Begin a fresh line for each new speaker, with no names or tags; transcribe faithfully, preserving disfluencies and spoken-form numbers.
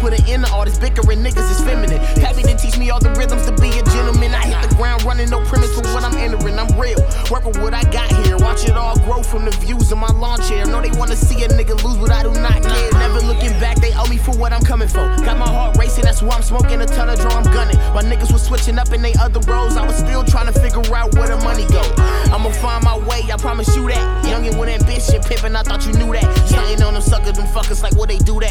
put an end to all this bickering, niggas is feminine. Pappy to teach me all the rhythms to be a gentleman. I hit the ground running, no premise for what I'm entering. I'm real, work with what I got here. Watch it all grow from the views of my lawn chair. Know they wanna see a nigga lose, but I do not care. Never looking back, they owe me for what I'm coming for. Got my heart racing, that's why I'm smoking a ton of draw, I'm gunning. While niggas was switching up in they other roles, I was still trying to figure out where the money go. I'ma find my way, I promise you that. Youngin' with ambition, pimpin', I thought you knew that. Stuntin' on them suckers, them fuckers like what they do that.